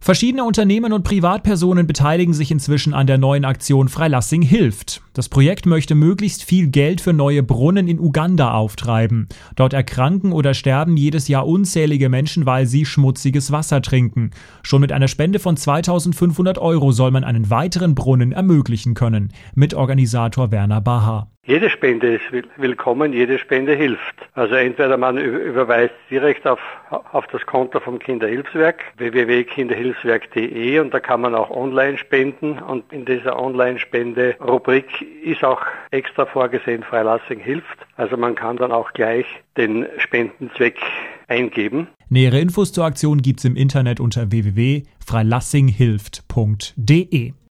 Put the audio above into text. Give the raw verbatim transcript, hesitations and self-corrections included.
Verschiedene Unternehmen und Privatpersonen beteiligen sich inzwischen an der neuen Aktion Freilassing hilft. Das Projekt möchte möglichst viel Geld für neue Brunnen in Uganda auftreiben. Dort erkranken oder sterben jedes Jahr unzählige Menschen, weil sie schmutziges Wasser trinken. Schon mit einer Spende von zweitausendfünfhundert Euro soll man einen weiteren Brunnen ermöglichen können. Mitorganisator Werner Baha. Jede Spende ist willkommen, jede Spende hilft. Also entweder man überweist direkt auf, auf das Konto vom Kinderhilfswerk, w w w punkt kinderhilfswerk punkt d e, und da kann man auch online spenden, und in dieser Online-Spende-Rubrik ist auch extra vorgesehen, Freilassing hilft. Also man kann dann auch gleich den Spendenzweck eingeben. Nähere Infos zur Aktion gibt's im Internet unter w w w punkt freilassinghilft punkt d e.